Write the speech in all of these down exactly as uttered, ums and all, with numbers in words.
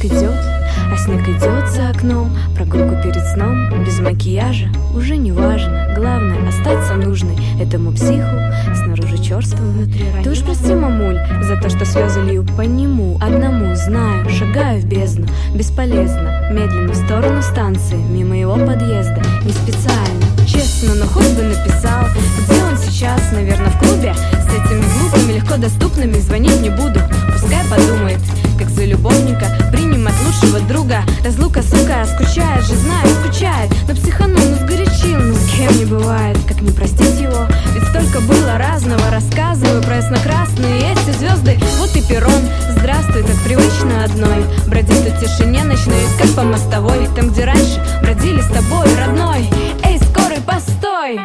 снег идет, а снег идет за окном. Прогулку перед сном, без макияжа, уже не важно. Главное, остаться нужной этому психу, снаружи черством, внутри ранена. Ты уж прости, мамуль, за то, что слезы лью по нему одному. Знаю, шагаю в бездну, бесполезно. Медленно в сторону станции, мимо его подъезда. Не специально, честно, но хоть бы написал, где он сейчас, наверное, в клубе. С этими глупыми, легко доступными звонить не буду. Пускай подумает, как за любовника принимать лучшего друга. Разлука, сука, скучает же, знаю, скучает. Но психанул, ну сгорячил, ну с кем не бывает. Как не простить его, ведь столько было разного. Рассказываю про ясно-красные эти звезды. Вот и перрон, здравствуй, так привычно одной. Бродит в тишине ночной, как по мостовой. Там, где раньше бродили с тобой, родной. Эй, скорый, постой!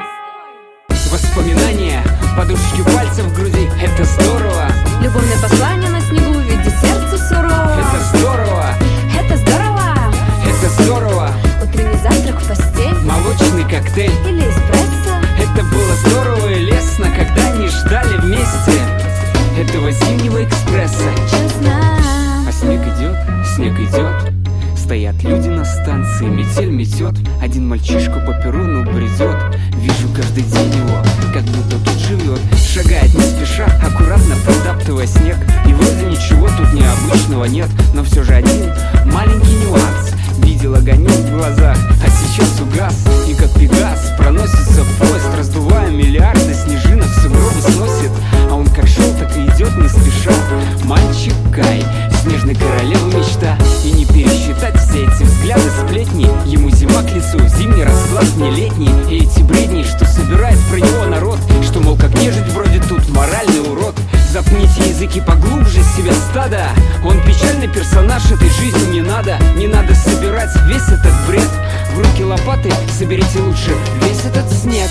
Воспоминания, подушечки пальцев в груди, это здорово. Любовное послание на снегу в виде сердца сурового. Это здорово, Это здорово. это здорово. Утренний завтрак в постель Молочный коктейль, или эспрессо. это было здорово и лестно, когда не ждали вместе этого зимнего экспресса. Честно. А снег идет, снег идет. Стоят люди на станции, метель метет. Один мальчишка по перрону бредет. Вижу каждый день его, как будто тут живет. Шагает не спеша, аккуратно протаптывая снег. И вроде ничего тут необычного нет, но все же один маленький нюанс. Видел огонек в глазах, а сейчас угас. И как пегас проносится поезд, раздувая миллиарды снежинок, сугробы сносит. А он как шел, так и идет не спеша. Мальчик Кай, снежной королевы мечта. И не пересчитать все эти взгляды, сплетни. Ему зима к лицу, зимний расклад не летний. И эти бредни, что собирает про него народ. Что, мол, как нежить вроде тут моральный урод. Запните языки поглубже себя стада. Он печальный персонаж этой жизни, не надо. Не надо собирать весь этот бред. В руки лопаты соберите лучше весь этот снег.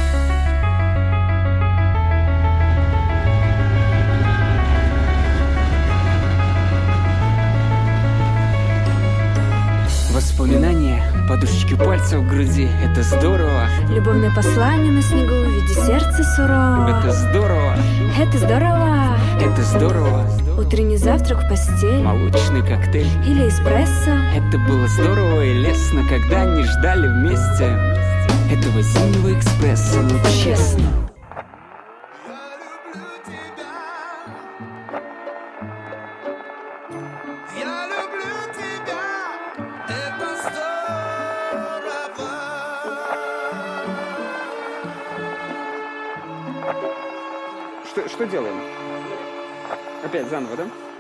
Воспоминания, подушечки пальцев в груди, это здорово. Любовное послание на снегу в виде сердца сурового. Это здорово, Это здорово. это здорово. Утренний завтрак в постель Молочный коктейль, или эспрессо. это было здорово и лестно, когда не ждали вместе этого зимнего экспресса, ну честно. Я люблю тебя, это здорово. Что, что делаем? Опять заново, да?